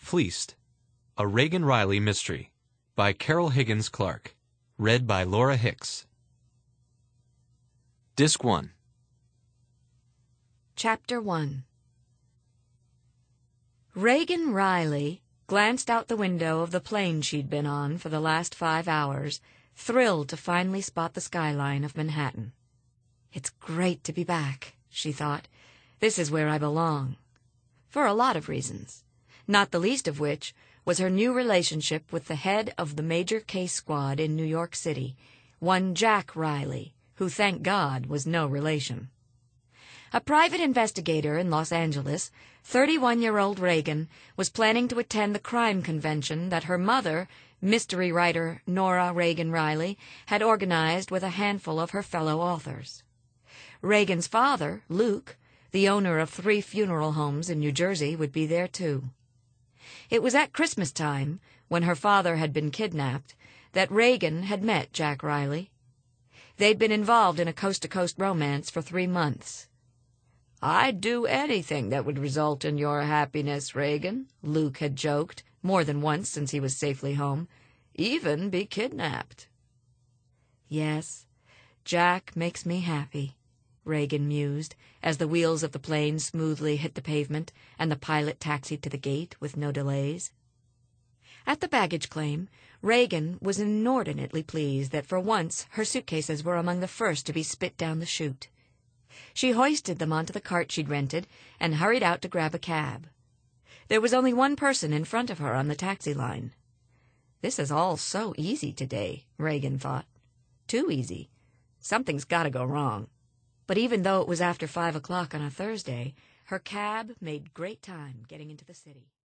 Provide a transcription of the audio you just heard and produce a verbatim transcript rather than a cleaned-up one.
Fleeced, a Reagan Riley mystery, by Carol Higgins Clark. Read by Laura Hicks. Disc one. Chapter one. Reagan Riley glanced out the window of the plane she'd been on for the last five hours, thrilled to finally spot the skyline of Manhattan. It's great to be back, she thought. This is where I belong. For a lot of reasons, not the least of which was her new relationship with the head of the major case squad in New York City, one Jack Riley, who, thank God, was no relation. A private investigator in Los Angeles, thirty-one-year-old Reagan was planning to attend the crime convention that her mother, mystery writer Nora Reagan Riley, had organized with a handful of her fellow authors. Reagan's father, Luke, the owner of three funeral homes in New Jersey, would be there too. It was at Christmas time, when her father had been kidnapped, that Reagan had met Jack Riley. They'd been involved in a coast-to-coast romance for three months. "I'd do anything that would result in your happiness, Reagan," Luke had joked more than once since he was safely home. "Even be kidnapped." "Yes, Jack makes me happy," Reagan mused, as the wheels of the plane smoothly hit the pavement and the pilot taxied to the gate with no delays. At the baggage claim, Reagan was inordinately pleased that for once her suitcases were among the first to be spit down the chute. She hoisted them onto the cart she'd rented and hurried out to grab a cab. There was only one person in front of her on the taxi line. This is all so easy today, Reagan thought. Too easy. Something's got to go wrong. But even though it was after five o'clock on a Thursday, her cab made great time getting into the city.